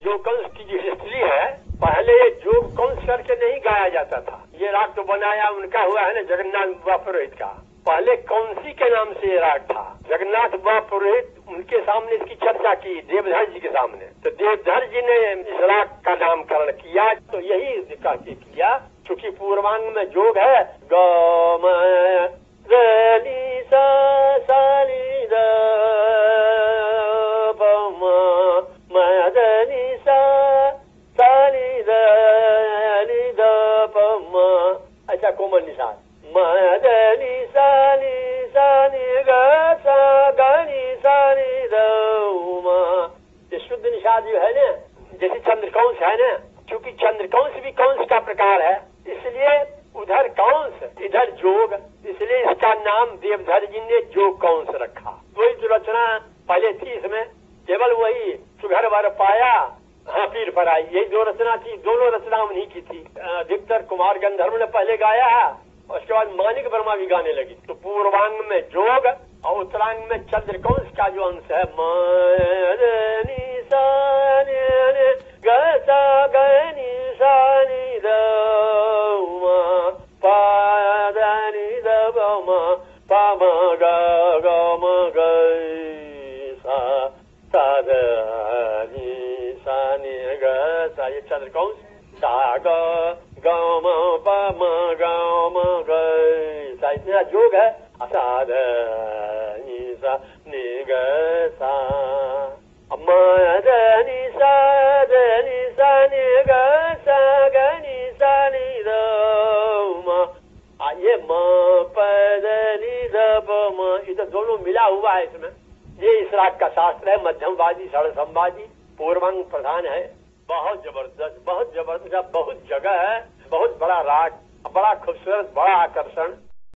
जो कंस की जो हिस्ट्री है, पहले ये जोग कंस करके नहीं गाया जाता था। ये राग तो बनाया उनका हुआ है ना, जगन्नाथ बाबा पुरोहित का। पहले कौंसी के नाम से ये राग था। जगन्नाथ बाबा पुरोहित उनके सामने इसकी चर्चा की, देवधर जी के सामने। तो देवधर जी ने इस राग का नामकरण किया। तो यही किया, चूंकि पूर्वांग में जोग है, ग म नी सा सा नी द प म द नी सा सा नी द प म, ऐसा कोमल निशान। म द नी सा नी ग सा ग नी सा नी द म। ये शुद्ध निषाद जो है ना, जैसे चंद्रकंस है ना, क्योंकि चंद्रकंस भी कंस का प्रकार है, इसलिए उधर कंस इधर जोग, इसलिए इसका नाम देवधर जी ने जोग कंस रखा। वही जो रचना पहले थी, इसमें केवल वही सुघर वर पाया हाँ पीर पर आई, यही दो रचना थी। दोनों रचना उन्हीं की थी। अधिकतर कुमार गंधर्व ने पहले गाया है, उसके बाद मानिक वर्मा भी गाने लगी। तो पूर्वांग में जोग और उत्तरांग में चंद्रकंस का जो अंश है, ये चंद्रकंस सा ग ग म प म ग म ग सा, इतना जोग है। सा ध नि सा नि ग सा म ध नि सा नि ग सा ग नि सा नि द म। ये म प द नि द प म, ये तो दोनों मिला हुआ है इसमें। ये इस राग का शास्त्र है, मध्यमवादी षड़संवादी, पूर्वांग प्रधान है। बहुत जबरदस्त, बहुत जगह है, बहुत बड़ा राग, बड़ा खूबसूरत, बड़ा आकर्षण।